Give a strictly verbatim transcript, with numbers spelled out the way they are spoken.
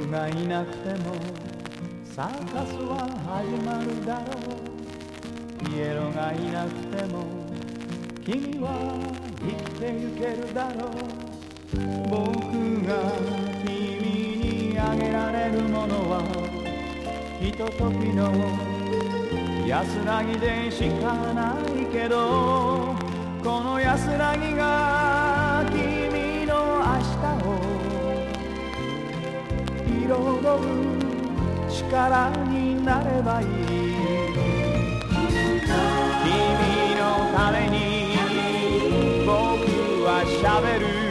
僕がいなくてもサーカスは始まるだろう。ピエロがいなくても君は生きてゆけるだろう。僕が君にあげられるものはひとときの安らぎでしかないけど、この安らぎが君の明日を彩る力になればいい。君のために僕はしゃべる。